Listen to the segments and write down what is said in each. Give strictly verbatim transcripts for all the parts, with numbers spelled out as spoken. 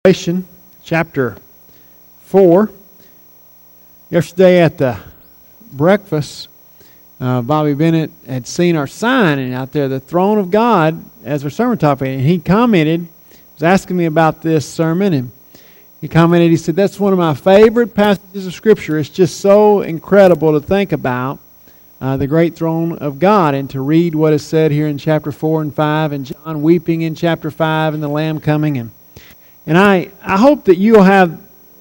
Revelation chapter four. Yesterday at the breakfast, uh, Bobby Bennett had seen our sign and out there, the throne of God, as our sermon topic. And he commented, was asking me about this sermon, and he commented, he said, that's one of my favorite passages of Scripture. It's just so incredible to think about uh, the great throne of God and to read what is said here in chapter four and five, and John weeping in chapter five, and the Lamb coming. And And I, I hope that you'll have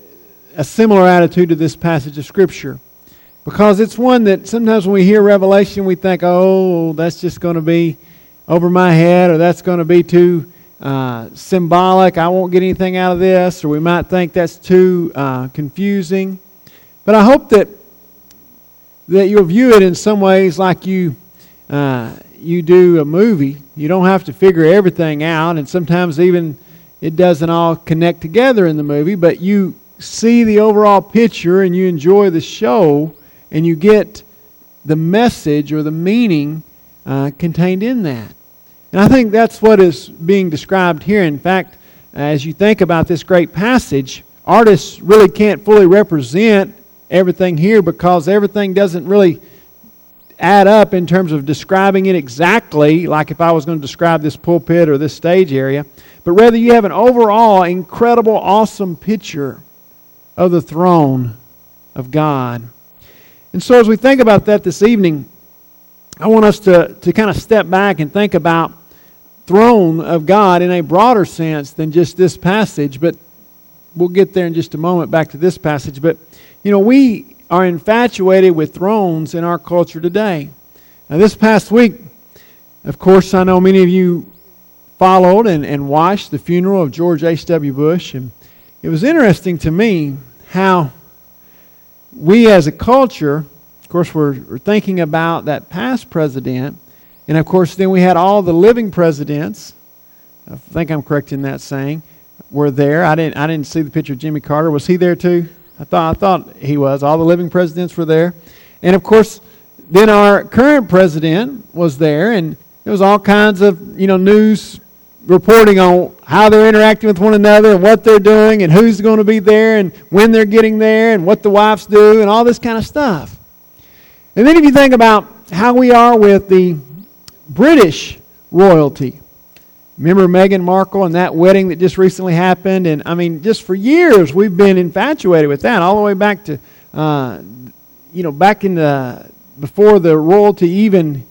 a similar attitude to this passage of Scripture, because it's one that sometimes when we hear Revelation, we think, oh, that's just going to be over my head, or that's going to be too uh, symbolic. I won't get anything out of this, or we might think that's too uh, confusing. But I hope that that you'll view it in some ways like you uh, you do a movie. You don't have to figure everything out, and sometimes even it doesn't all connect together in the movie, but you see the overall picture and you enjoy the show and you get the message or the meaning uh, contained in that. And I think that's what is being described here. In fact, as you think about this great passage, artists really can't fully represent everything here because everything doesn't really add up in terms of describing it exactly, like if I was going to describe this pulpit or this stage area, but rather you have an overall incredible, awesome picture of the throne of God. And so as we think about that this evening, I want us to, to kind of step back and think about throne of God in a broader sense than just this passage, but we'll get there in just a moment back to this passage. But, you know, we are infatuated with thrones in our culture today. Now, this past week, of course, I know many of you followed and, and watched the funeral of George H W Bush, and it was interesting to me how we as a culture, of course, we're, we're thinking about that past president, and of course, then we had all the living presidents. I think I'm correct in that saying, were there. I didn't I didn't see the picture of Jimmy Carter. Was he there too? I thought I thought he was. All the living presidents were there. And of course, then our current president was there, and there was all kinds of, you know, news reporting on how they're interacting with one another and what they're doing and who's going to be there and when they're getting there and what the wives do and all this kind of stuff. And then if you think about how we are with the British royalty, remember Meghan Markle and that wedding that just recently happened? And I mean, just for years we've been infatuated with that, all the way back to, uh, you know, back in the, before the royalty even,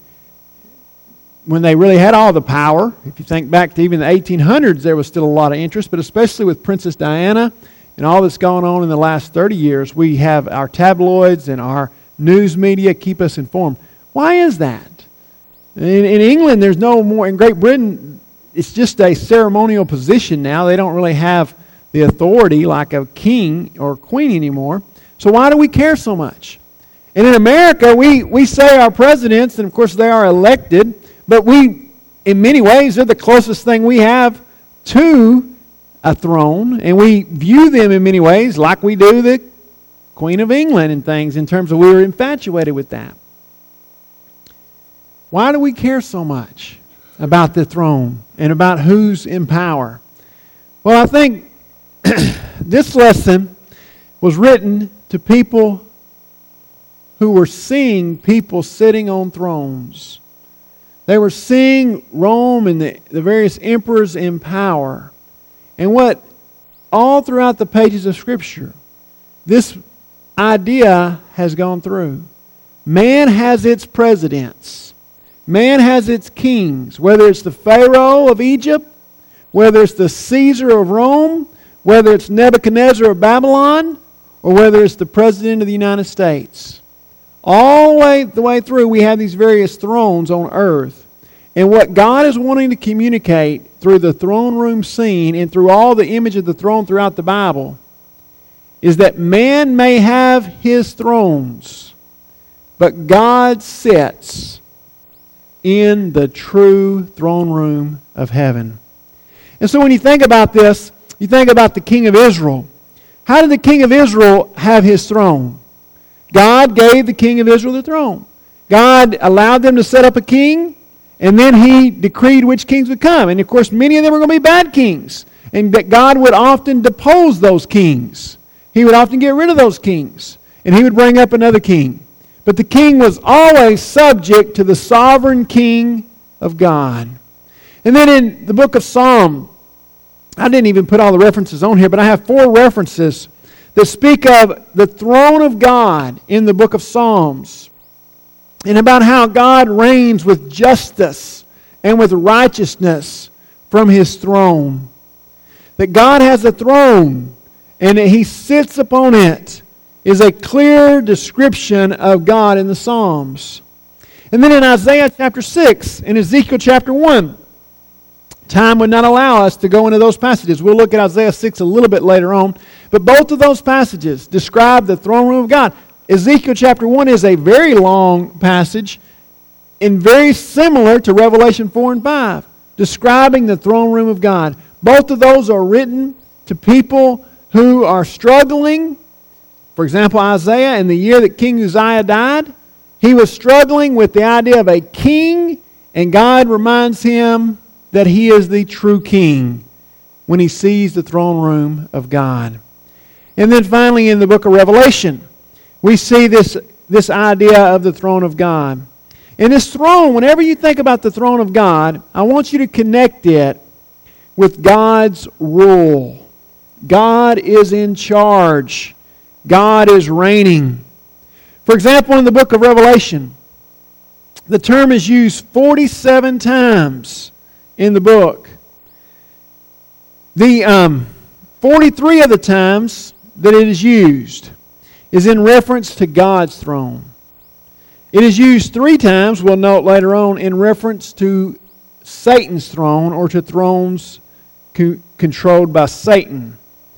when they really had all the power. If you think back to even the eighteen hundreds, there was still a lot of interest, but especially with Princess Diana and all that's going on in the last thirty years, we have our tabloids and our news media keep us informed. Why is that? In, in England, there's no more, in Great Britain, it's just a ceremonial position now. They don't really have the authority like a king or queen anymore. So why do we care so much? And in America, we, we say our presidents, and of course they are elected, but we, in many ways, they're the closest thing we have to a throne, and we view them in many ways like we do the Queen of England and things, in terms of we were infatuated with that. Why do we care so much about the throne and about who's in power? Well, I think this lesson was written to people who were seeing people sitting on thrones. They were seeing Rome and the, the various emperors in power. And what all throughout the pages of Scripture, this idea has gone through. Man has its presidents. Man has its kings, whether it's the Pharaoh of Egypt, whether it's the Caesar of Rome, whether it's Nebuchadnezzar of Babylon, or whether it's the President of the United States. All the way, the way through, we have these various thrones on earth. And what God is wanting to communicate through the throne room scene and through all the image of the throne throughout the Bible is that man may have his thrones, but God sits in the true throne room of heaven. And so when you think about this, you think about the king of Israel. How did the king of Israel have his throne? God gave the king of Israel the throne. God allowed them to set up a king, and then He decreed which kings would come. And of course, many of them were going to be bad kings. and that God would often depose those kings. He would often get rid of those kings, and He would bring up another king. But the king was always subject to the sovereign king of God. And then in the book of Psalm, I didn't even put all the references on here, but I have four references that speak of the throne of God in the book of Psalms, and about how God reigns with justice and with righteousness from His throne. That God has a throne and that He sits upon it is a clear description of God in the Psalms. And then in Isaiah chapter six and Ezekiel chapter one, time would not allow us to go into those passages. We'll look at Isaiah six a little bit later on. But both of those passages describe the throne room of God. Ezekiel chapter one is a very long passage and very similar to Revelation four and five, describing the throne room of God. Both of those are written to people who are struggling. For example, Isaiah, in the year that King Uzziah died, he was struggling with the idea of a king, and God reminds him that he is the true king when he sees the throne room of God. And then finally in the book of Revelation, we see this, this idea of the throne of God. And this throne, whenever you think about the throne of God, I want you to connect it with God's rule. God is in charge. God is reigning. For example, in the book of Revelation, the term is used forty-seven times in the book. The um, forty-three of the times that it is used is in reference to God's throne. It is used three times, we'll note later on, in reference to Satan's throne or to thrones co- controlled by Satan.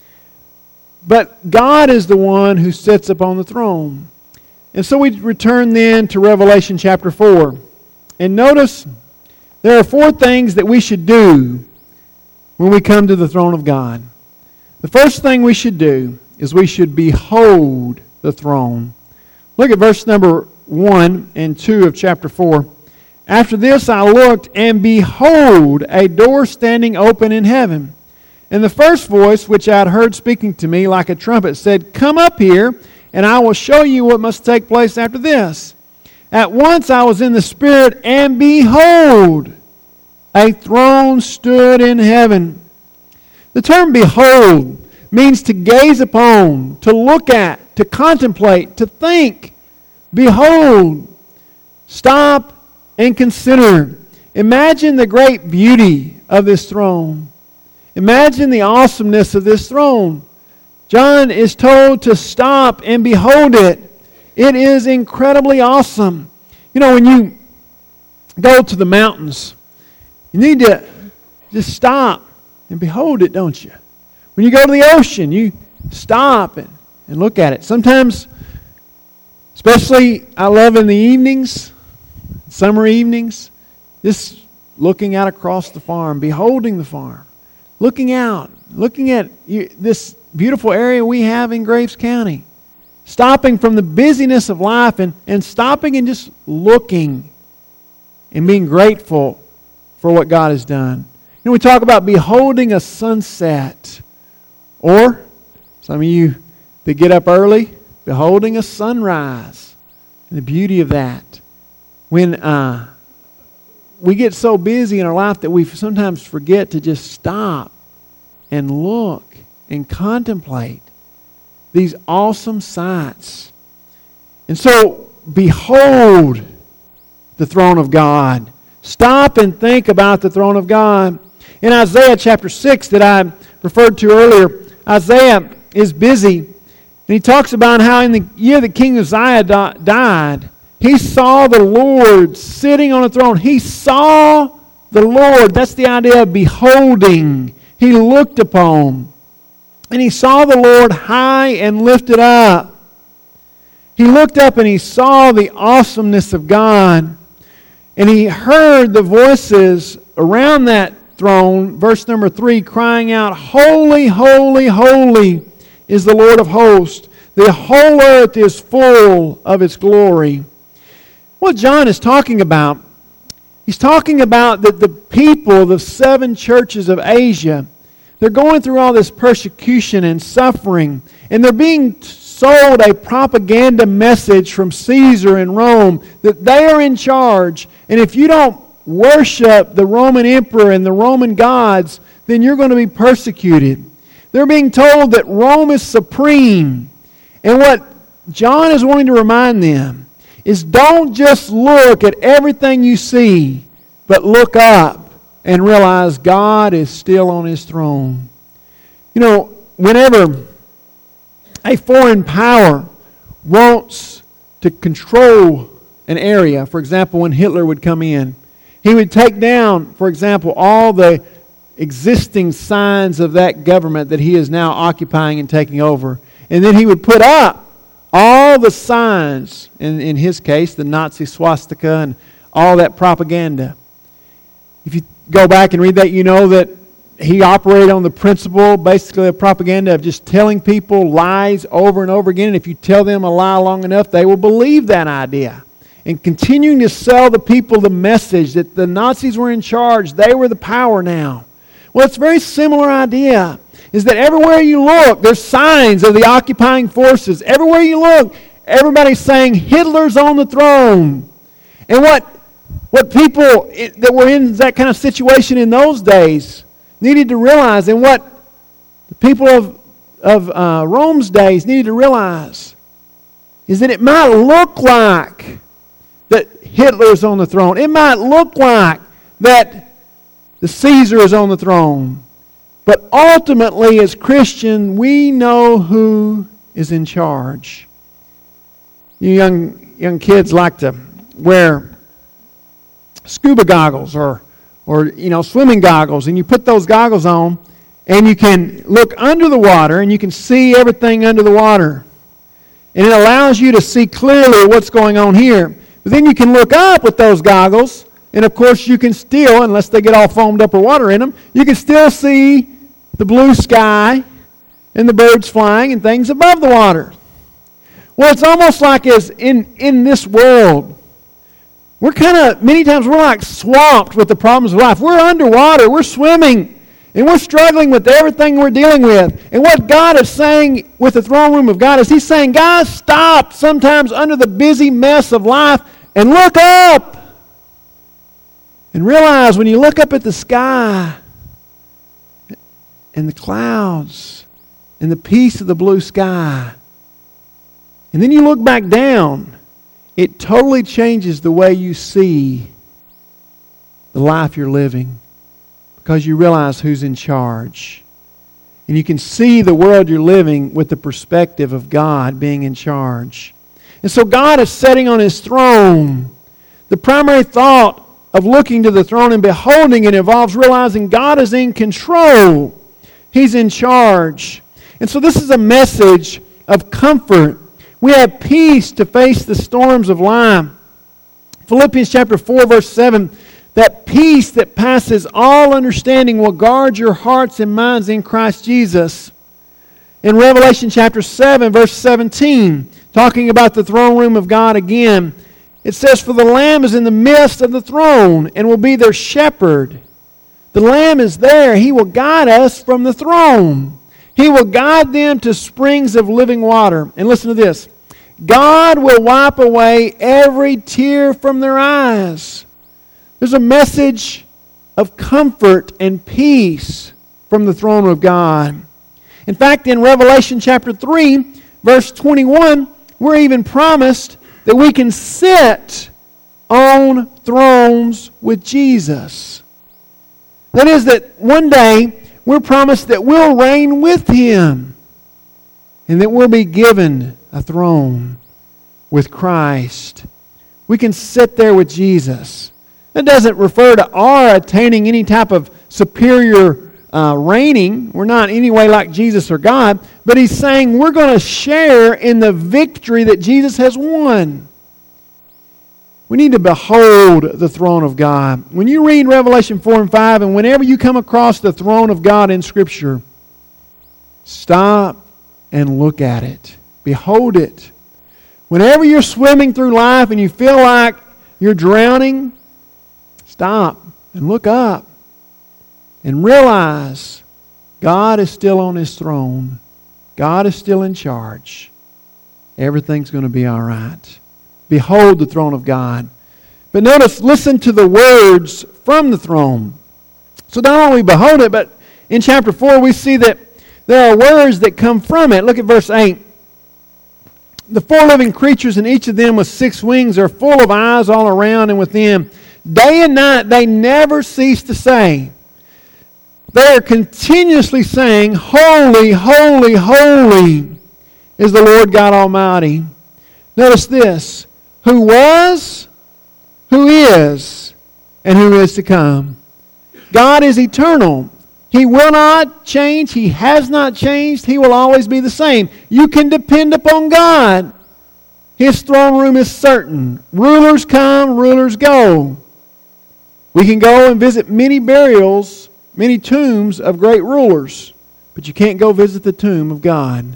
But God is the one who sits upon the throne. And so we return then to Revelation chapter four. And notice there are four things that we should do when we come to the throne of God. The first thing we should do is we should behold the throne. Look at verse number one and two of chapter four. After this I looked, and behold, a door standing open in heaven. And the first voice which I had heard speaking to me like a trumpet said, "Come up here, and I will show you what must take place after this." At once I was in the Spirit, and behold, a throne stood in heaven. The term behold means to gaze upon, to look at, to contemplate, to think. Behold, stop and consider. Imagine the great beauty of this throne. Imagine the awesomeness of this throne. John is told to stop and behold it. It is incredibly awesome. You know, when you go to the mountains, you need to just stop and behold it, don't you? When you go to the ocean, you stop and, and look at it. Sometimes, especially I love in the evenings, summer evenings, just looking out across the farm, beholding the farm, looking out, looking at you, this beautiful area we have in Graves County, stopping from the busyness of life and, and stopping and just looking and being grateful for what God has done. You know, we talk about beholding a sunset, or some of you that get up early, beholding a sunrise and the beauty of that. When uh, we get so busy in our life that we sometimes forget to just stop and look and contemplate these awesome sights. And so, behold the throne of God. Stop and think about the throne of God. In Isaiah chapter six that I referred to earlier, Isaiah is busy, and he talks about how in the year that King Uzziah di- died, he saw the Lord sitting on a throne. He saw the Lord. That's the idea of beholding. He looked upon. And he saw the Lord high and lifted up. He looked up and he saw the awesomeness of God. And he heard the voices around that throne, verse number three, crying out, "Holy, holy, holy is the Lord of hosts. The whole earth is full of its glory." What John is talking about, he's talking about that the people, the seven churches of Asia, they're going through all this persecution and suffering, and they're being sold a propaganda message from Caesar in Rome that they are in charge, and if you don't worship the Roman emperor and the Roman gods, then you're going to be persecuted. They're being told that Rome is supreme. And what John is wanting to remind them is don't just look at everything you see, but look up and realize God is still on His throne. You know, whenever a foreign power wants to control an area, for example, when Hitler would come in, he would take down, for example, all the existing signs of that government that he is now occupying and taking over. And then he would put up all the signs, in, in his case, the Nazi swastika and all that propaganda. If you go back and read that, you know that he operated on the principle, basically, of propaganda of just telling people lies over and over again. And if you tell them a lie long enough, they will believe that idea. And continuing to sell the people the message that the Nazis were in charge, they were the power now. Well, it's a very similar idea, is that everywhere you look, there's signs of the occupying forces. Everywhere you look, everybody's saying Hitler's on the throne. And what, what people that were in that kind of situation in those days needed to realize, and what the people of, of uh, Rome's days needed to realize, is that it might look like that Hitler's on the throne. It might look like that the Caesar is on the throne. But ultimately, as Christians, we know who is in charge. You young young kids like to wear scuba goggles or or you know swimming goggles, and you put those goggles on, and you can look under the water, and you can see everything under the water, and it allows you to see clearly what's going on here. But then you can look up with those goggles, and of course you can still, unless they get all foamed up or water in them, you can still see the blue sky and the birds flying and things above the water. Well, it's almost like as in, in this world, we're kind of, many times we're like swamped with the problems of life. We're underwater, we're swimming, and we're struggling with everything we're dealing with. And what God is saying with the throne room of God is He's saying, guys, stop sometimes under the busy mess of life and look up. And realize when you look up at the sky and the clouds and the peace of the blue sky, and then you look back down, it totally changes the way you see the life you're living, because you realize who's in charge. And you can see the world you're living with the perspective of God being in charge. And so God is sitting on His throne. The primary thought of looking to the throne and beholding it involves realizing God is in control. He's in charge. And so this is a message of comfort. We have peace to face the storms of life. Philippians chapter four, verse seven, that peace that passes all understanding will guard your hearts and minds in Christ Jesus. In Revelation chapter seven, verse seventeen, talking about the throne room of God again, it says, "For the Lamb is in the midst of the throne and will be their shepherd." The Lamb is there. He will guide us from the throne. He will guide them to springs of living water. And listen to this. God will wipe away every tear from their eyes. There's a message of comfort and peace from the throne of God. In fact, in Revelation chapter three, verse twenty-one, we're even promised that we can sit on thrones with Jesus. That is, that one day we're promised that we'll reign with Him and that we'll be given a throne with Christ. We can sit there with Jesus. That doesn't refer to our attaining any type of superior uh, reigning. We're not in any way like Jesus or God, but He's saying we're going to share in the victory that Jesus has won. We need to behold the throne of God. When you read Revelation four and five, and whenever you come across the throne of God in Scripture, stop and look at it. Behold it. Whenever you're swimming through life and you feel like you're drowning, stop and look up and realize God is still on His throne. God is still in charge. Everything's going to be all right. Behold the throne of God. But notice, listen to the words from the throne. So not only behold it, but in chapter four we see that there are words that come from it. Look at verse eight. The four living creatures, and each of them with six wings, are full of eyes all around and within. Day and night they never cease to say. They are continuously saying, Holy, holy, holy is the Lord God Almighty. Notice this. Who was, who is, and who is to come. God is eternal. He will not change. He has not changed. He will always be the same. You can depend upon God. His throne room is certain. Rulers come, rulers go. We can go and visit many burials, many tombs of great rulers, but you can't go visit the tomb of God.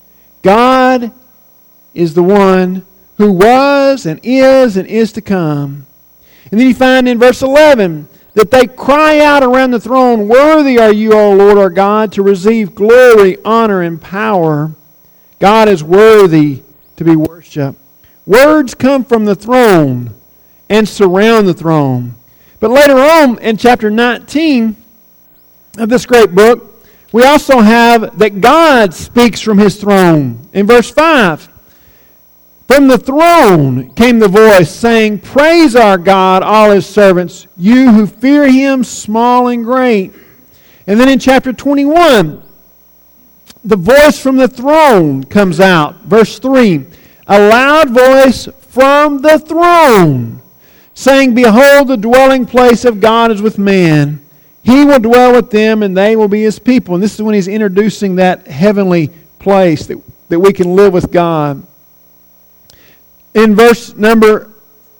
God is the one who was and is and is to come. And then you find in verse eleven that they cry out around the throne, Worthy are you, O Lord our God, to receive glory, honor, and power. God is worthy to be worshipped. Words come from the throne and surround the throne. But later on in chapter nineteen of this great book, we also have that God speaks from His throne. In verse five, from the throne came the voice saying, Praise our God, all His servants, you who fear Him, small and great. And then in chapter twenty-one, the voice from the throne comes out. Verse three, a loud voice from the throne, saying, Behold, the dwelling place of God is with man. He will dwell with them, and they will be His people. And this is when He's introducing that heavenly place that, that we can live with God. In verse number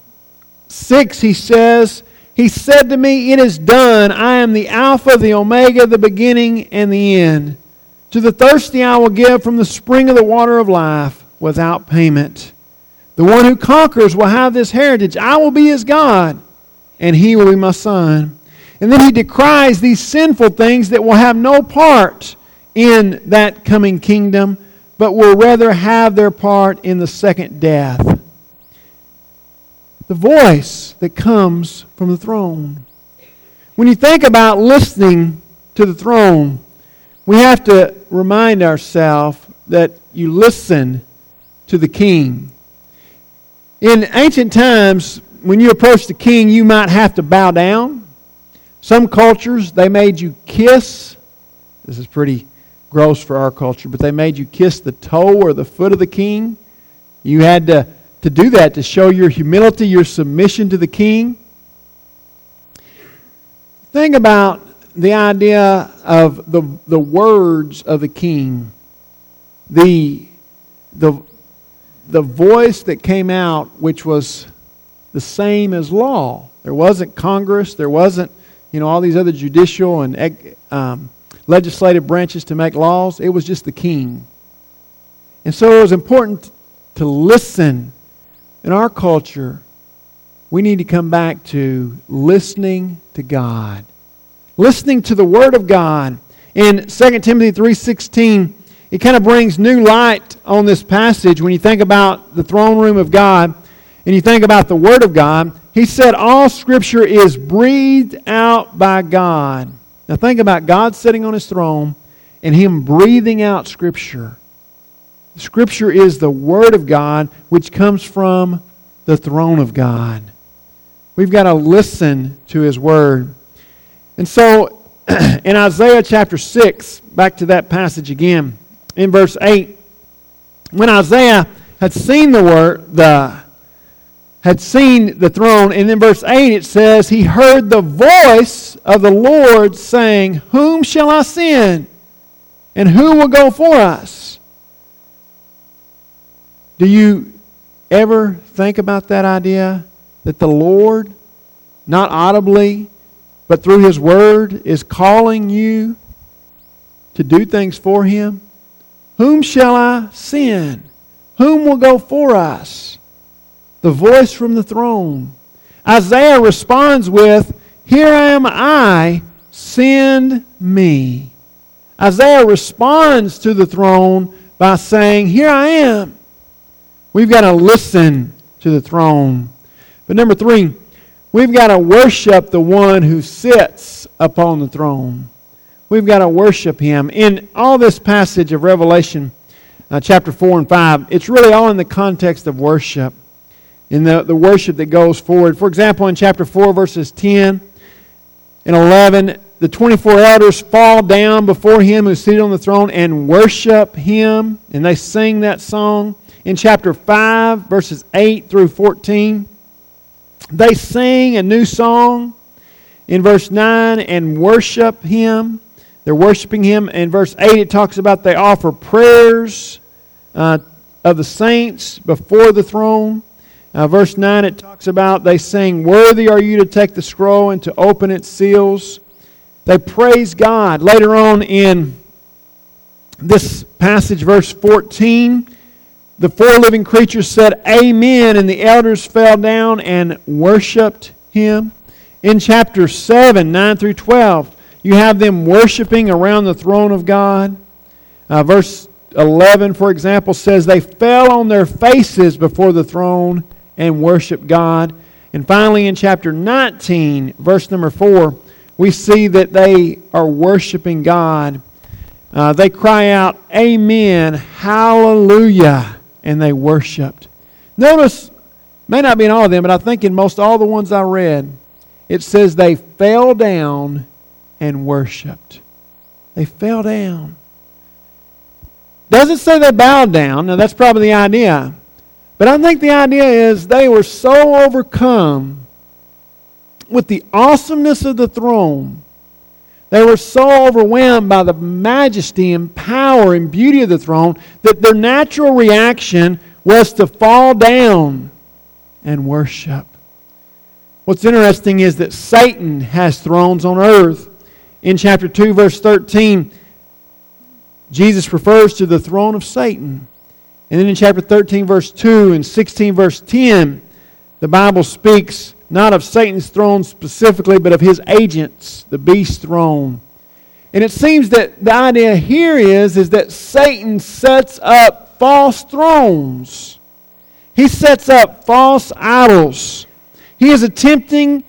six, He says, He said to me, It is done. I am the Alpha, the Omega, the beginning, and the end. To the thirsty I will give from the spring of the water of life without payment. The one who conquers will have this heritage. I will be his God, and he will be my son. And then he decries these sinful things that will have no part in that coming kingdom, but will rather have their part in the second death. The voice that comes from the throne. When you think about listening to the throne, we have to remind ourselves that you listen to the king. In ancient times, when you approached the king, you might have to bow down. Some cultures, they made you kiss. This is pretty gross for our culture, but they made you kiss the toe or the foot of the king. You had to, to do that to show your humility, your submission to the king. Think about the idea of the, the words of the king. The, the, the voice that came out, which was the same as law. There wasn't Congress. There wasn't, you know, all these other judicial and um, legislative branches to make laws. It was just the king. And so it was important to listen. In our culture, we need to come back to listening to God. Listening to the Word of God. In Second Timothy three sixteen, it kind of brings new light on this passage when you think about the throne room of God and you think about the Word of God. He said all Scripture is breathed out by God. Now think about God sitting on His throne and Him breathing out Scripture. Scripture is the Word of God which comes from the throne of God. We've got to listen to His Word. And so in Isaiah chapter six, back to that passage again, in verse eight, when Isaiah had seen the word, the had seen the throne, and in verse eight it says, he heard the voice of the Lord saying, Whom shall I send? And who will go for us? Do you ever think about that idea? That the Lord, not audibly, but through His Word, is calling you to do things for Him? Whom shall I send? Whom will go for us? The voice from the throne. Isaiah responds with, Here am I, send me. Isaiah responds to the throne by saying, "Here I am." We've got to listen to the throne. But number three, we've got to worship the one who sits upon the throne. We've got to worship Him. In all this passage of Revelation, uh, chapter four and five, it's really all in the context of worship, in the, the worship that goes forward. For example, in chapter four, verses ten and eleven, the twenty-four elders fall down before Him who is seated on the throne and worship Him, and they sing that song. In chapter five, verses eight through fourteen, they sing a new song. In verse nine, and worship Him. They're worshiping Him. In verse eight, it talks about they offer prayers uh, of the saints before the throne. Uh, verse nine, it talks about they sing, "Worthy are you to take the scroll and to open its seals." They praise God. Later on in this passage, verse fourteen, the four living creatures said, "Amen," and the elders fell down and worshiped Him. In chapter seven, nine through twelve, you have them worshiping around the throne of God. Uh, verse eleven, for example, says they fell on their faces before the throne and worshiped God. And finally, in chapter nineteen, verse number four, we see that they are worshiping God. Uh, they cry out, "Amen, hallelujah," and they worshiped. Notice, may not be in all of them, but I think in most all the ones I read, it says they fell down and worshiped. They fell down. Doesn't say they bowed down. Now that's probably the idea. But I think the idea is they were so overcome with the awesomeness of the throne. They were so overwhelmed by the majesty and power and beauty of the throne that their natural reaction was to fall down and worship. What's interesting is that Satan has thrones on earth. In chapter two, verse thirteen, Jesus refers to the throne of Satan. And then in chapter thirteen, verse two, and sixteen, verse ten, the Bible speaks not of Satan's throne specifically, but of his agents, the beast's throne. And it seems that the idea here is, is that Satan sets up false thrones. He sets up false idols. He is attempting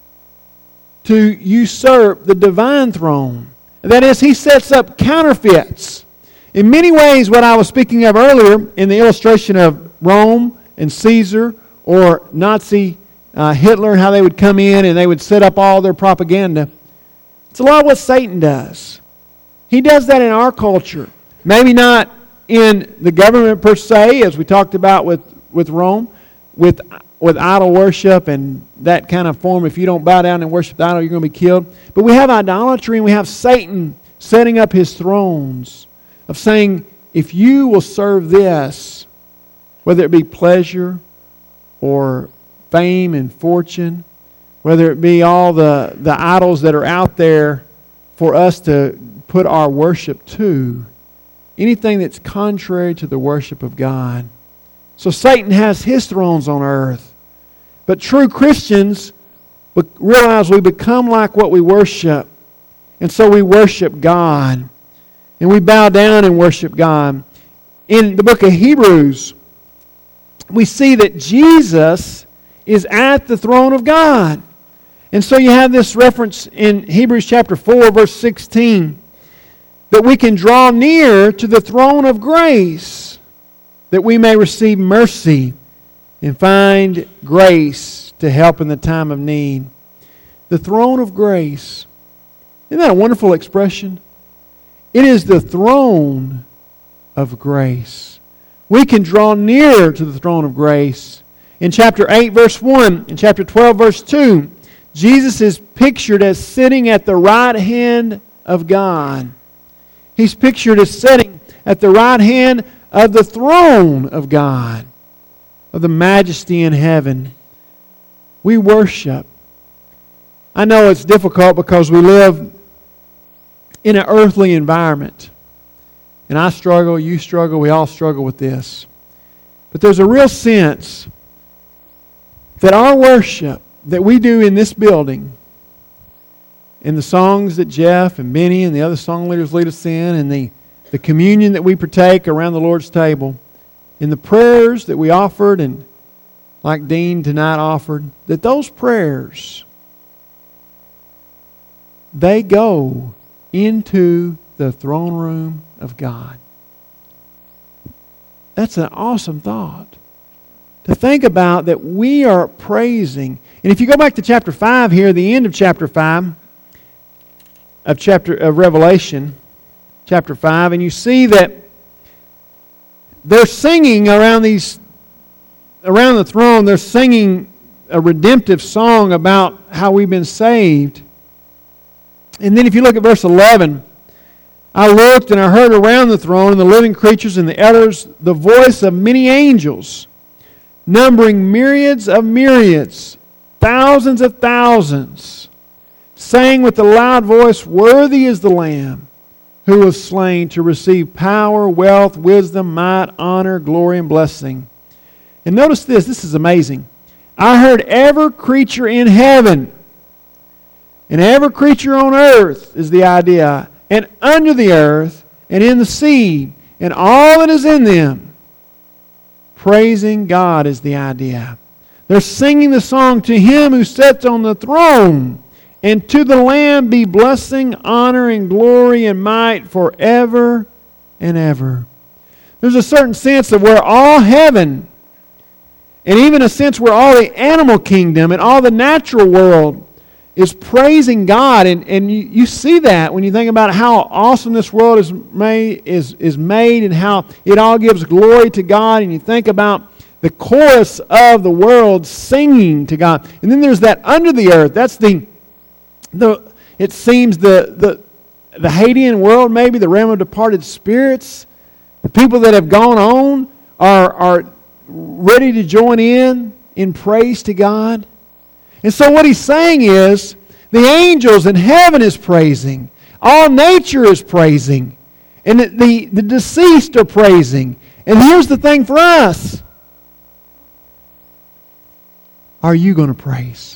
to usurp the divine throne. That is, he sets up counterfeits. In many ways, what I was speaking of earlier in the illustration of Rome and Caesar or Nazi uh, Hitler, how they would come in and they would set up all their propaganda, it's a lot of what Satan does. He does that in our culture. Maybe not in the government per se, as we talked about with, with Rome, with with idol worship and that kind of form. If you don't bow down and worship the idol, you're going to be killed. But we have idolatry and we have Satan setting up his thrones of saying, if you will serve this, whether it be pleasure or fame and fortune, whether it be all the, the idols that are out there for us to put our worship to, anything that's contrary to the worship of God. So Satan has his thrones on earth. But true Christians realize we become like what we worship. And so we worship God. And we bow down and worship God. In the book of Hebrews, we see that Jesus is at the throne of God. And so you have this reference in Hebrews chapter four, verse sixteen, that we can draw near to the throne of grace, that we may receive mercy and find grace to help in the time of need. The throne of grace. Isn't that a wonderful expression? It is the throne of grace. We can draw near to the throne of grace. In chapter eight, verse one, in chapter twelve, verse two, Jesus is pictured as sitting at the right hand of God. He's pictured as sitting at the right hand of the throne of God, of the majesty in heaven. We worship. I know it's difficult because we live in an earthly environment. And I struggle, you struggle, we all struggle with this. But there's a real sense that our worship that we do in this building in the songs that Jeff and Benny and the other song leaders lead us in, and the, the communion that we partake around the Lord's table, in the prayers that we offered, and like Dean tonight offered, that those prayers, they go into the throne room of God. That's an awesome thought. To think about that we are praising. And if you go back to chapter five here, the end of chapter five, of chapter of Revelation, chapter five, and you see that they're singing around these, around the throne, they're singing a redemptive song about how we've been saved. And then if you look at verse eleven, I looked and I heard around the throne and the living creatures and the elders the voice of many angels, numbering myriads of myriads, thousands of thousands, saying with a loud voice, "Worthy is the Lamb who was slain to receive power, wealth, wisdom, might, honor, glory, and blessing." And notice this, this is amazing. I heard every creature in heaven and every creature on earth is the idea, and under the earth and in the sea and all that is in them, praising God is the idea. They're singing the song, "To Him who sits on the throne, and to the Lamb be blessing, honor, and glory, and might forever and ever." There's a certain sense of where all heaven, and even a sense where all the animal kingdom and all the natural world is praising God. And, and you, you see that when you think about how awesome this world is made, is, is made and how it all gives glory to God. And you think about the chorus of the world singing to God. And then there's that under the earth. That's the The, it seems the, the the Hadean world, maybe the realm of departed spirits, the people that have gone on are, are ready to join in in praise to God. And so what he's saying is, the angels in heaven is praising, all nature is praising, and the, the, the deceased are praising. And here's the thing for us. Are you going to praise?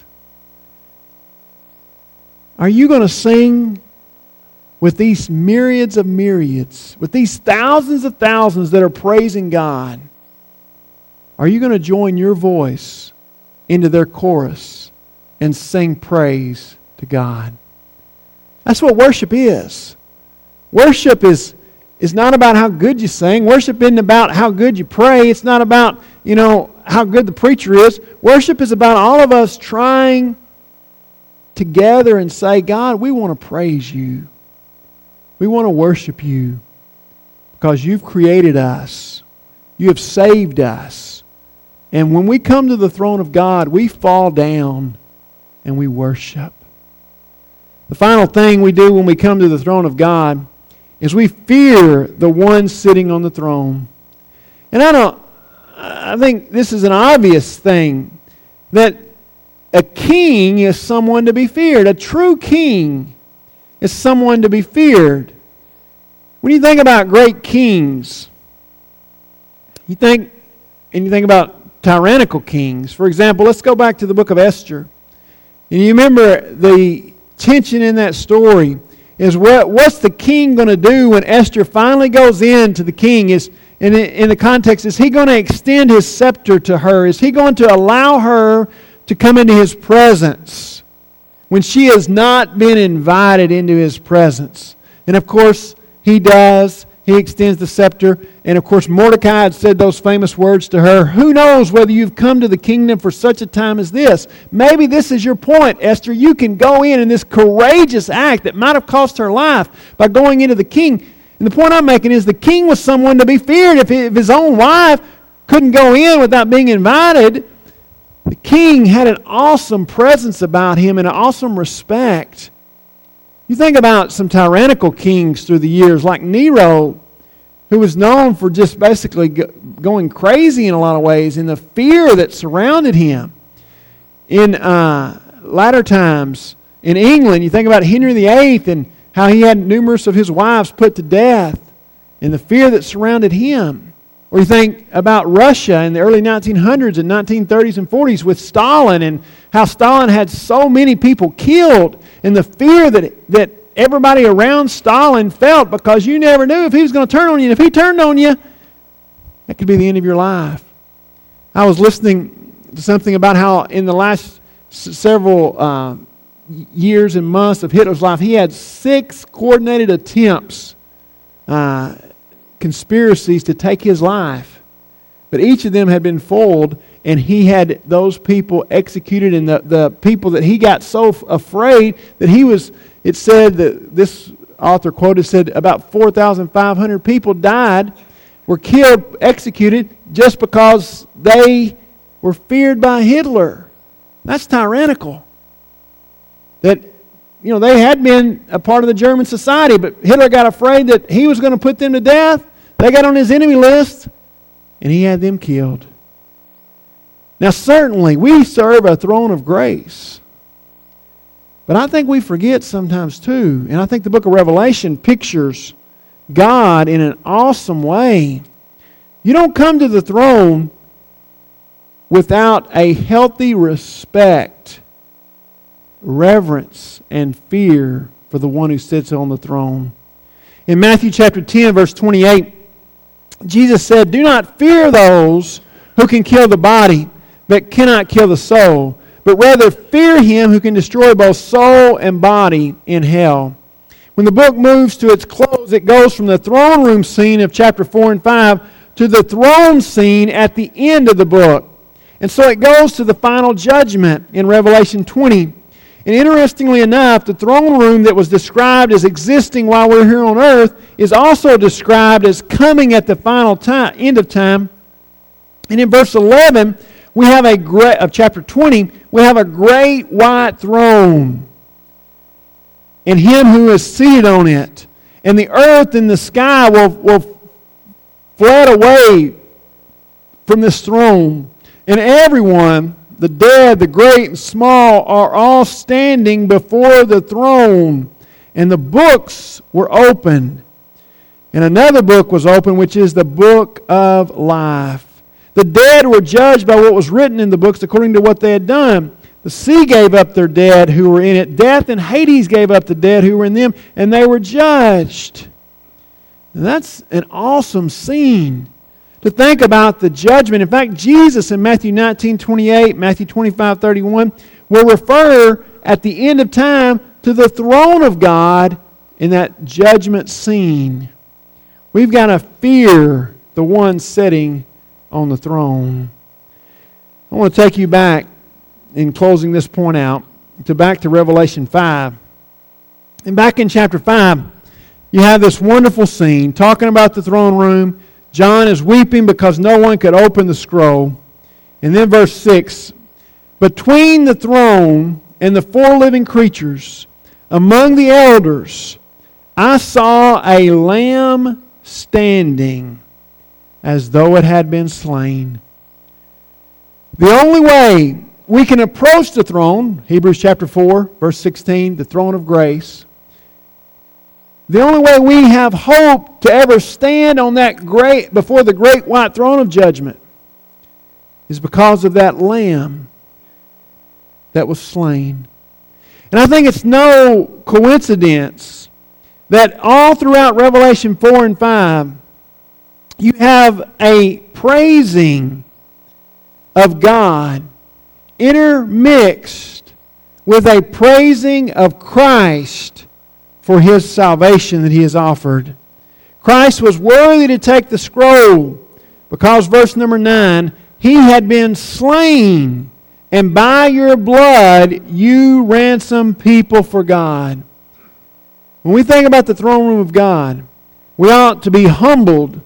Are you going to sing with these myriads of myriads, with these thousands of thousands that are praising God? Are you going to join your voice into their chorus and sing praise to God? That's what worship is. Worship is, is not about how good you sing. Worship isn't about how good you pray. It's not about, you know, how good the preacher is. Worship is about all of us trying together and say, "God, we want to praise you. We want to worship you because you've created us. You have saved us." And when we come to the throne of God, we fall down and we worship. The final thing we do when we come to the throne of God is we fear the one sitting on the throne. And I don't, I think this is an obvious thing, that a king is someone to be feared. A true king is someone to be feared. When you think about great kings, you think, and you think about tyrannical kings. For example, let's go back to the book of Esther. And you remember the tension in that story is what, what's the king going to do when Esther finally goes in to the king? Is in, in the context, is he going to extend his scepter to her? Is he going to allow her to come into his presence when she has not been invited into his presence? And of course, he does. He extends the scepter. And of course, Mordecai had said those famous words to her, "Who knows whether you've come to the kingdom for such a time as this?" Maybe this is your point, Esther. You can go in in this courageous act that might have cost her life by going into the king. And the point I'm making is the king was someone to be feared. If, if his own wife couldn't go in without being invited, the king had an awesome presence about him and an awesome respect. You think about some tyrannical kings through the years, like Nero, who was known for just basically going crazy in a lot of ways in the fear that surrounded him. In uh, latter times, in England, you think about Henry the Eighth and how he had numerous of his wives put to death and the fear that surrounded him. Or you think about Russia in the early nineteen hundreds and nineteen thirties and forties with Stalin, and how Stalin had so many people killed, and the fear that, that everybody around Stalin felt, because you never knew if he was going to turn on you. And if he turned on you, that could be the end of your life. I was listening to something about how in the last s- several uh, years and months of Hitler's life, he had six coordinated attempts, uh, conspiracies to take his life. But each of them had been foiled, and he had those people executed, and the, the people that he got so f- afraid that he was, it said that this author quoted, said about four thousand five hundred people died, were killed, executed, just because they were feared by Hitler. That's tyrannical. That, you know, they had been a part of the German society, but Hitler got afraid that he was going to put them to death. They got on his enemy list, and he had them killed. Now, certainly, we serve a throne of grace. But I think we forget sometimes too, and I think the book of Revelation pictures God in an awesome way. You don't come to the throne without a healthy respect, reverence, and fear for the one who sits on the throne. In Matthew chapter ten, verse twenty-eight, Jesus said, "Do not fear those who can kill the body, but cannot kill the soul, but rather fear him who can destroy both soul and body in hell." When the book moves to its close, it goes from the throne room scene of chapter four and five to the throne scene at the end of the book. And so it goes to the final judgment in Revelation twenty. And interestingly enough, the throne room that was described as existing while we're here on earth is also described as coming at the final time, end of time. And in verse eleven, we have a great, of chapter twenty, we have a great white throne, and him who is seated on it. And the earth and the sky will, will fled away from this throne. And everyone, the dead, the great and small, are all standing before the throne. And the books were opened. And another book was opened, which is the book of life. The dead were judged by what was written in the books according to what they had done. The sea gave up their dead who were in it. Death and Hades gave up the dead who were in them, and they were judged. And that's an awesome scene to think about the judgment. In fact, Jesus in Matthew nineteen twenty-eight, Matthew twenty-five thirty-one will refer at the end of time to the throne of God in that judgment scene. We've got to fear the one sitting on the throne. I want to take you back, in closing this point out, to back to Revelation five. And back in chapter five, you have this wonderful scene talking about the throne room. John is weeping because no one could open the scroll. And then verse six, between the throne and the four living creatures, among the elders, I saw a lamb standing as though it had been slain. The only way we can approach the throne, Hebrews chapter four, verse sixteen, the throne of grace. The only way we have hope to ever stand on that great, before the great white throne of judgment, is because of that lamb that was slain. And I think it's no coincidence that all throughout Revelation four and five, you have a praising of God intermixed with a praising of Christ for His salvation that He has offered. Christ was worthy to take the scroll because, verse number nine, He had been slain, and by your blood you ransom people for God. When we think about the throne room of God, we ought to be humbled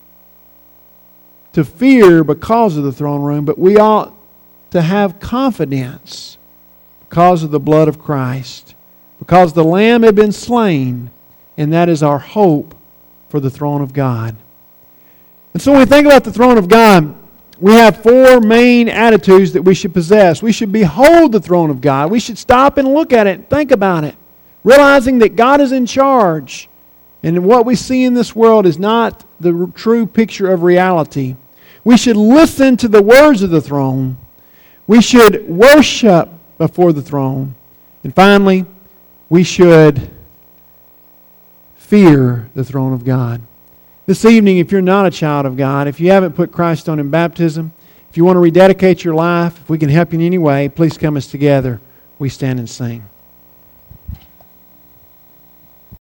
to fear because of the throne room, but we ought to have confidence because of the blood of Christ, because the Lamb had been slain, and that is our hope for the throne of God. And so when we think about the throne of God, we have four main attitudes that we should possess. We should behold the throne of God. We should stop and look at it and think about it, realizing that God is in charge and what we see in this world is not the true picture of reality. We should listen to the words of the throne. We should worship before the throne. And finally, we should fear the throne of God. This evening, if you're not a child of God, if you haven't put Christ on in baptism, if you want to rededicate your life, if we can help you in any way, please come us together. We stand and sing.